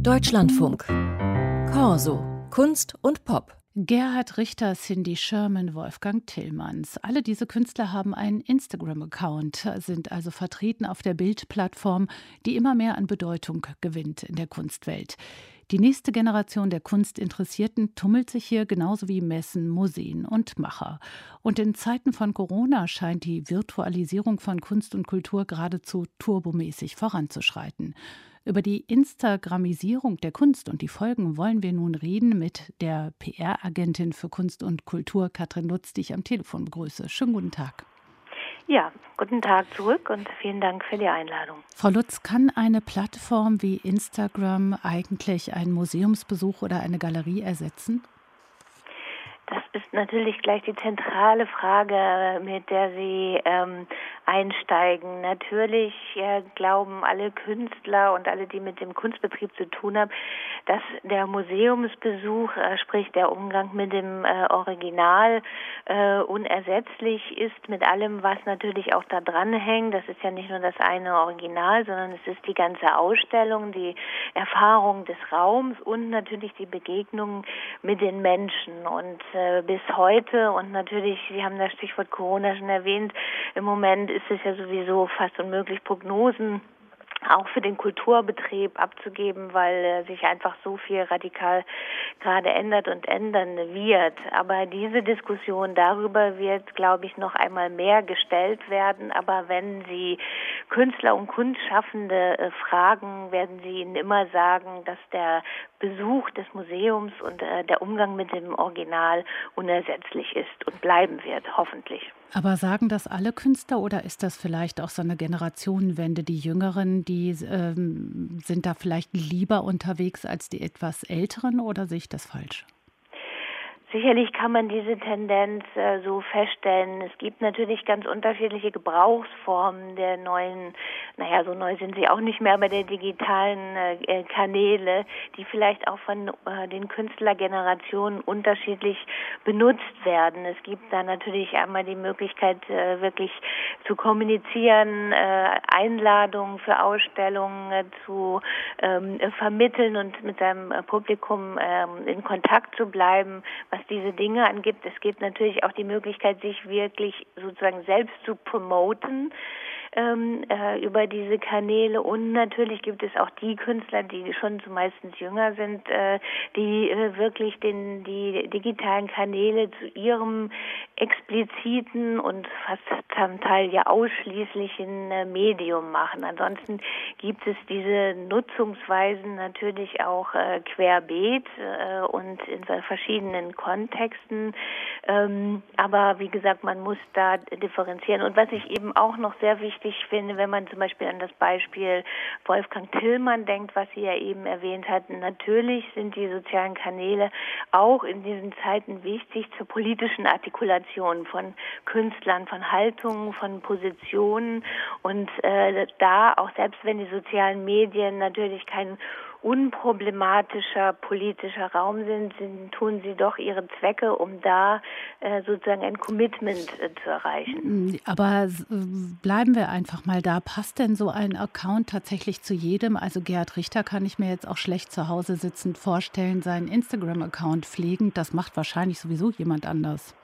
Deutschlandfunk. Corso. Kunst und Pop. Gerhard Richter, Cindy Sherman, Wolfgang Tillmanns. Alle diese Künstler haben einen Instagram-Account, sind also vertreten auf der Bildplattform, die immer mehr an Bedeutung gewinnt in der Kunstwelt. Die nächste Generation der Kunstinteressierten tummelt sich hier genauso wie Messen, Museen und Macher. Und in Zeiten von Corona scheint die Virtualisierung von Kunst und Kultur geradezu turbomäßig voranzuschreiten. Über die Instagramisierung der Kunst und die Folgen wollen wir nun reden mit der PR-Agentin für Kunst und Kultur, Katrin Lutz, die ich am Telefon begrüße. Schönen guten Tag. Ja, guten Tag zurück und vielen Dank für die Einladung. Frau Lutz, kann eine Plattform wie Instagram eigentlich einen Museumsbesuch oder eine Galerie ersetzen? Das ist natürlich gleich die zentrale Frage, mit der Sie einsteigen. Natürlich glauben alle Künstler und alle, die mit dem Kunstbetrieb zu tun haben, dass der Museumsbesuch, sprich der Umgang mit dem Original, unersetzlich ist mit allem, was natürlich auch da dran hängt. Das ist ja nicht nur das eine Original, sondern es ist die ganze Ausstellung, die Erfahrung des Raums und natürlich die Begegnung mit den Menschen. Und bis heute, und natürlich, Sie haben das Stichwort Corona schon erwähnt, im Moment ist es ja sowieso fast unmöglich, Prognosen auch für den Kulturbetrieb abzugeben, weil sich einfach so viel radikal gerade ändert und ändern wird. Aber diese Diskussion darüber wird, glaube ich, noch einmal mehr gestellt werden. Aber wenn Sie Künstler und Kunstschaffende fragen, werden sie Ihnen immer sagen, dass der Besuch des Museums und der Umgang mit dem Original unersetzlich ist und bleiben wird, hoffentlich. Aber sagen das alle Künstler oder ist das vielleicht auch so eine Generationenwende? Die Jüngeren, die sind da vielleicht lieber unterwegs als die etwas Älteren, oder sehe ich das falsch? Sicherlich kann man diese Tendenz so feststellen. Es gibt natürlich ganz unterschiedliche Gebrauchsformen der neuen, so neu sind sie auch nicht mehr, aber der digitalen Kanäle, die vielleicht auch von den Künstlergenerationen unterschiedlich benutzt werden. Es gibt da natürlich einmal die Möglichkeit, wirklich zu kommunizieren, Einladungen für Ausstellungen zu vermitteln und mit seinem Publikum in Kontakt zu bleiben, was diese Dinge angeht. Es gibt natürlich auch die Möglichkeit, sich wirklich sozusagen selbst zu promoten über diese Kanäle. Und natürlich gibt es auch die Künstler, die schon meistens jünger sind, die wirklich die digitalen Kanäle zu ihrem expliziten und fast zum Teil ja ausschließlichen Medium machen. Ansonsten gibt es diese Nutzungsweisen natürlich auch querbeet und in verschiedenen Kontexten. Aber wie gesagt, man muss da differenzieren. Und was ich eben auch noch sehr wichtig finde, wenn man zum Beispiel an das Beispiel Wolfgang Tillmann denkt, was Sie ja eben erwähnt hatten, natürlich sind die sozialen Kanäle auch in diesen Zeiten wichtig zur politischen Artikulation von Künstlern, von Haltungen, von Positionen und da auch selbst wenn die sozialen Medien natürlich kein unproblematischer politischer Raum sind, tun sie doch ihre Zwecke, um da sozusagen ein Commitment zu erreichen. Aber bleiben wir einfach mal da. Passt denn so ein Account tatsächlich zu jedem? Also Gerhard Richter kann ich mir jetzt auch schlecht zu Hause sitzend vorstellen, seinen Instagram-Account pflegend. Das macht wahrscheinlich sowieso jemand anders.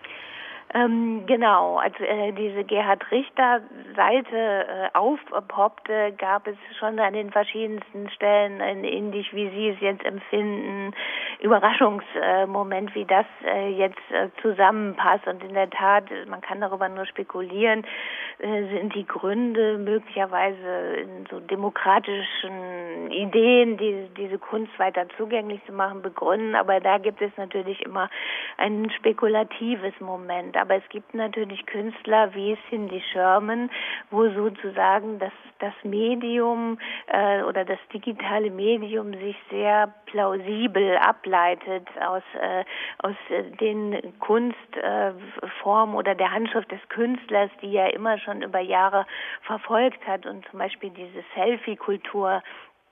Genau, als diese Gerhard Richter Seite aufpoppte, gab es schon an den verschiedensten Stellen ähnlich wie Sie es jetzt empfinden, Überraschungsmoment, wie das jetzt zusammenpasst. Und in der Tat, man kann darüber nur spekulieren, sind die Gründe möglicherweise in so demokratischen Ideen, diese Kunst weiter zugänglich zu machen, begründen. Aber da gibt es natürlich immer ein spekulatives Moment. Aber es gibt natürlich Künstler wie Cindy Sherman, wo sozusagen das Medium oder das digitale Medium sich sehr plausibel ableitet aus den Kunstformen oder der Handschrift des Künstlers, die er immer schon über Jahre verfolgt hat und zum Beispiel diese Selfie-Kultur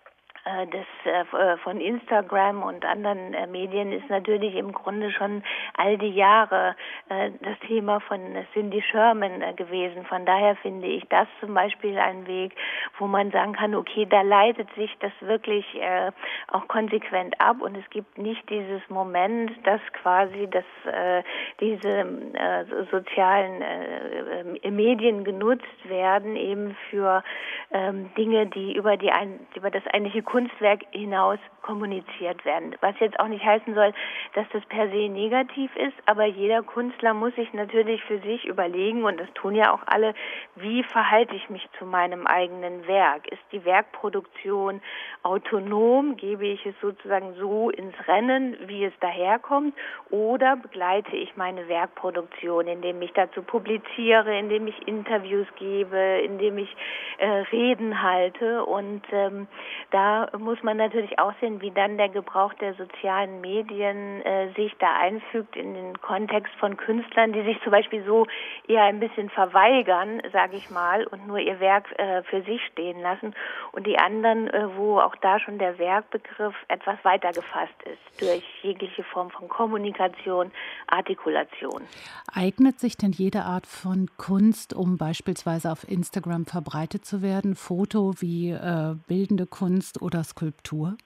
von Instagram und anderen Medien ist natürlich im Grunde schon all die Jahre das Thema von Cindy Sherman gewesen. Von daher finde ich das zum Beispiel ein Weg, wo man sagen kann, okay, da leitet sich das wirklich auch konsequent ab und es gibt nicht dieses Moment, dass quasi diese sozialen Medien genutzt werden, eben für Dinge, die über das eigentliche Kunstwerk hinaus kommuniziert werden. Was jetzt auch nicht heißen soll, dass das per se negativ ist, aber jeder Künstler muss sich natürlich für sich überlegen, und das tun ja auch alle, wie verhalte ich mich zu meinem eigenen Werk? Ist die Werkproduktion autonom? Gebe ich es sozusagen so ins Rennen, wie es daherkommt? Oder begleite ich meine Werkproduktion, indem ich dazu publiziere, indem ich Interviews gebe, indem ich Reden halte? Und da muss man natürlich auch sehen, wie dann der Gebrauch der sozialen Medien sich da einfügt in den Kontext von Künstlern, die sich zum Beispiel so eher ein bisschen verweigern, sage ich mal, und nur ihr Werk für sich stehen lassen. Und die anderen, wo auch da schon der Werkbegriff etwas weiter gefasst ist, durch jegliche Form von Kommunikation, Artikulation. Eignet sich denn jede Art von Kunst, um beispielsweise auf Instagram verbreitet zu werden? Foto wie bildende Kunst oder Skulptur?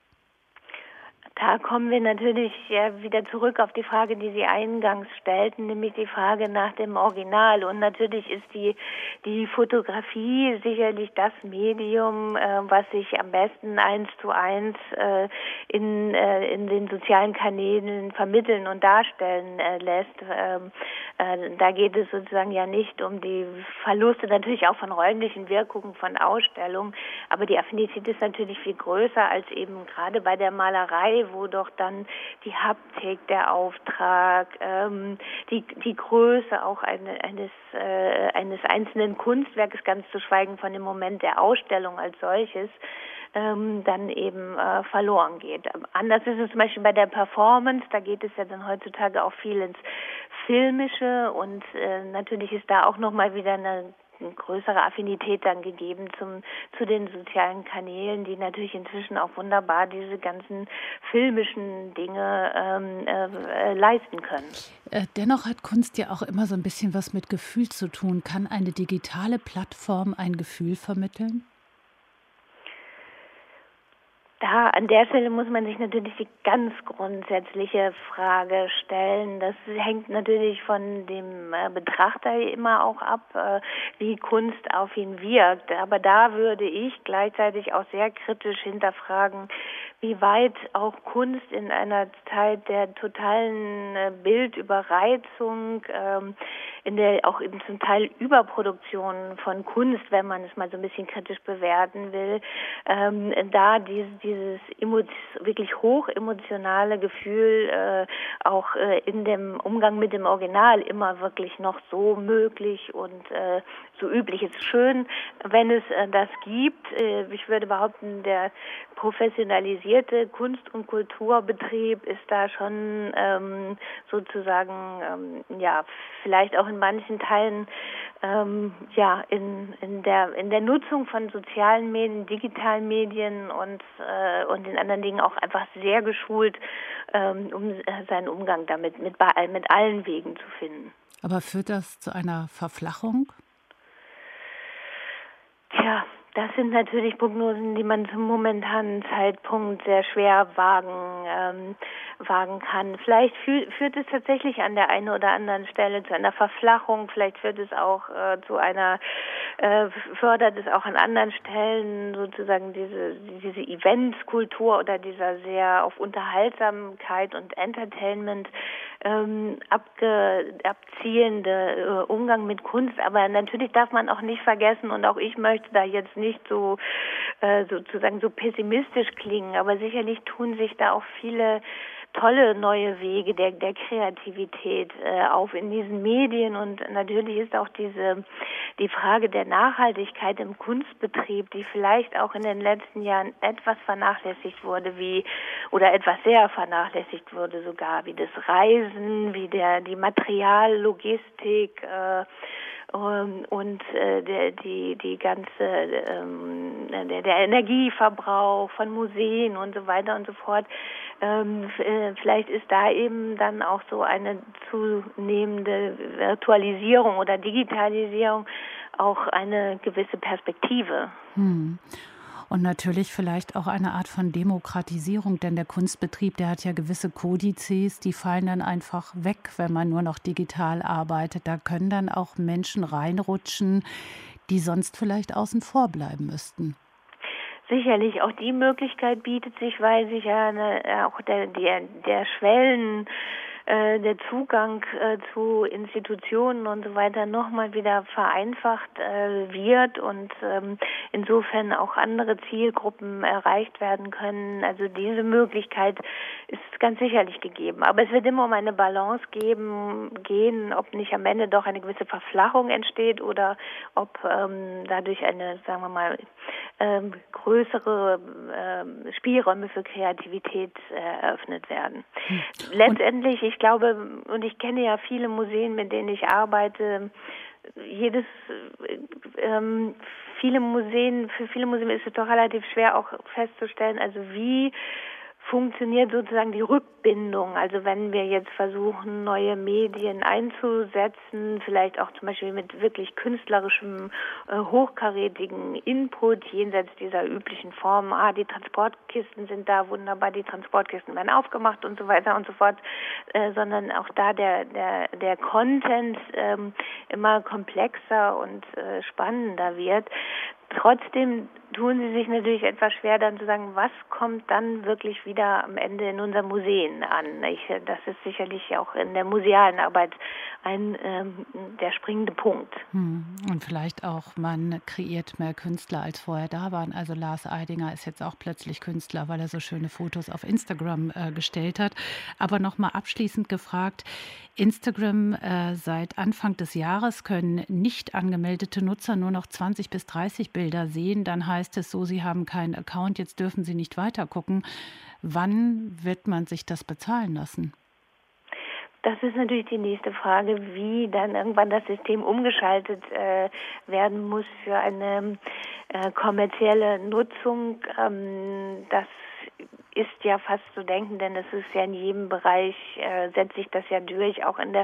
Da kommen wir natürlich wieder zurück auf die Frage, die Sie eingangs stellten, nämlich die Frage nach dem Original. Und natürlich ist die Fotografie sicherlich das Medium, was sich am besten 1:1 in den sozialen Kanälen vermitteln und darstellen lässt. Da geht es sozusagen ja nicht um die Verluste, natürlich auch von räumlichen Wirkungen von Ausstellungen, aber die Affinität ist natürlich viel größer als eben gerade bei der Malerei, wo doch dann die Haptik, der Auftrag, die Größe auch eines einzelnen Kunstwerkes, ganz zu schweigen von dem Moment der Ausstellung als solches, dann eben verloren geht. Anders ist es zum Beispiel bei der Performance, da geht es ja dann heutzutage auch viel ins Filmische und natürlich ist da auch nochmal wieder eine größere Affinität dann gegeben zu den sozialen Kanälen, die natürlich inzwischen auch wunderbar diese ganzen filmischen Dinge leisten können. Dennoch hat Kunst ja auch immer so ein bisschen was mit Gefühl zu tun. Kann eine digitale Plattform ein Gefühl vermitteln? Da an der Stelle muss man sich natürlich die ganz grundsätzliche Frage stellen. Das hängt natürlich von dem Betrachter immer auch ab, wie Kunst auf ihn wirkt. Aber da würde ich gleichzeitig auch sehr kritisch hinterfragen, wie weit auch Kunst in einer Zeit der totalen Bildüberreizung, in der auch zum Teil Überproduktion von Kunst, wenn man es mal so ein bisschen kritisch bewerten will, da dieses wirklich hoch emotionale Gefühl auch in dem Umgang mit dem Original immer wirklich noch so möglich und so üblich ist. Schön, wenn es das gibt. Ich würde behaupten, der professionalisierte Kunst- und Kulturbetrieb ist da schon sozusagen vielleicht auch in manchen Teilen in der Nutzung von sozialen Medien, digitalen Medien und in anderen Dingen auch einfach sehr geschult, um seinen Umgang damit mit allen Wegen zu finden. Aber führt das zu einer Verflachung? Tja, das sind natürlich Prognosen, die man zum momentanen Zeitpunkt sehr schwer wagen kann. Vielleicht führt es tatsächlich an der einen oder anderen Stelle zu einer Verflachung, vielleicht führt es auch fördert es auch an anderen Stellen sozusagen diese Eventskultur oder dieser sehr auf Unterhaltsamkeit und Entertainment abzielende Umgang mit Kunst. Aber natürlich darf man auch nicht vergessen, und auch ich möchte da jetzt nicht so sozusagen so pessimistisch klingen, aber sicherlich tun sich da auch viele tolle neue Wege der Kreativität auf in diesen Medien, und natürlich ist auch die Frage der Nachhaltigkeit im Kunstbetrieb, die vielleicht auch in den letzten Jahren etwas vernachlässigt wurde, oder etwas sehr vernachlässigt wurde sogar, wie das Reisen, wie die Materiallogistik, und die ganze der Energieverbrauch von Museen und so weiter und so fort. Vielleicht ist da eben dann auch so eine zunehmende Virtualisierung oder Digitalisierung auch eine gewisse Perspektive. Und natürlich vielleicht auch eine Art von Demokratisierung, denn der Kunstbetrieb, der hat ja gewisse Kodizes, die fallen dann einfach weg, wenn man nur noch digital arbeitet. Da können dann auch Menschen reinrutschen, die sonst vielleicht außen vor bleiben müssten. Sicherlich, auch die Möglichkeit bietet sich, weil sich ja auch der der Zugang zu Institutionen und so weiter nochmal wieder vereinfacht wird und insofern auch andere Zielgruppen erreicht werden können. Also diese Möglichkeit ist ganz sicherlich gegeben. Aber es wird immer um eine Balance gehen, ob nicht am Ende doch eine gewisse Verflachung entsteht oder ob dadurch eine, sagen wir mal, größere Spielräume für Kreativität eröffnet werden. Letztendlich, ich glaube, und ich kenne ja viele Museen, mit denen ich arbeite, für viele Museen ist es doch relativ schwer auch festzustellen, also wie funktioniert sozusagen die Rückbindung. Also wenn wir jetzt versuchen, neue Medien einzusetzen, vielleicht auch zum Beispiel mit wirklich künstlerischem, hochkarätigen Input jenseits dieser üblichen Formen. Die Transportkisten sind da wunderbar, die Transportkisten werden aufgemacht und so weiter und so fort, sondern auch da der Content immer komplexer und spannender wird. Trotzdem tun sie sich natürlich etwas schwer, dann zu sagen, was kommt dann wirklich wieder am Ende in unseren Museen an. Das ist sicherlich auch in der musealen Arbeit der springende Punkt. Und vielleicht auch, man kreiert mehr Künstler, als vorher da waren. Also Lars Eidinger ist jetzt auch plötzlich Künstler, weil er so schöne Fotos auf Instagram gestellt hat. Aber nochmal abschließend gefragt, Instagram seit Anfang des Jahres können nicht angemeldete Nutzer nur noch 20 bis 30 Bilder sehen. Dann heißt es so, sie haben keinen Account, jetzt dürfen sie nicht weiter gucken. Wann wird man sich das bezahlen lassen? Das ist natürlich die nächste Frage, wie dann irgendwann das System umgeschaltet werden muss für eine kommerzielle Nutzung. Das ist ja fast zu denken, denn es ist ja in jedem Bereich, setzt sich das ja durch, auch in der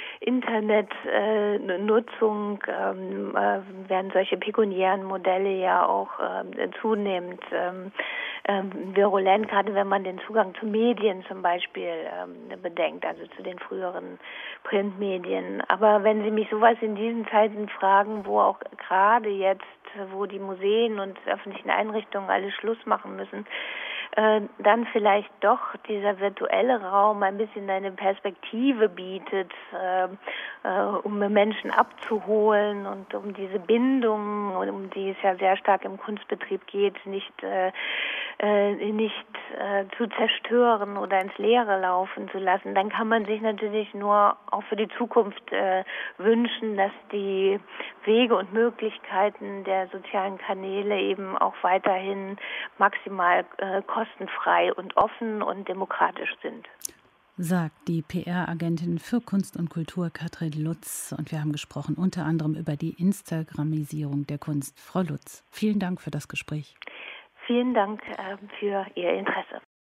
Internetnutzung werden solche pekuniären Modelle ja auch zunehmend virulent, gerade wenn man den Zugang zu Medien zum Beispiel bedenkt, also zu den früheren Printmedien. Aber wenn Sie mich sowas in diesen Zeiten fragen, wo auch gerade jetzt, wo die Museen und öffentlichen Einrichtungen alle Schluss machen müssen, dann vielleicht doch dieser virtuelle Raum ein bisschen eine Perspektive bietet, um Menschen abzuholen und um diese Bindung, um die es ja sehr stark im Kunstbetrieb geht, nicht zu zerstören oder ins Leere laufen zu lassen, dann kann man sich natürlich nur auch für die Zukunft wünschen, dass die Wege und Möglichkeiten der sozialen Kanäle eben auch weiterhin maximal kostenfrei und offen und demokratisch sind. Sagt die PR-Agentin für Kunst und Kultur Katrin Lutz. Und wir haben gesprochen unter anderem über die Instagramisierung der Kunst. Frau Lutz, vielen Dank für das Gespräch. Vielen Dank für Ihr Interesse.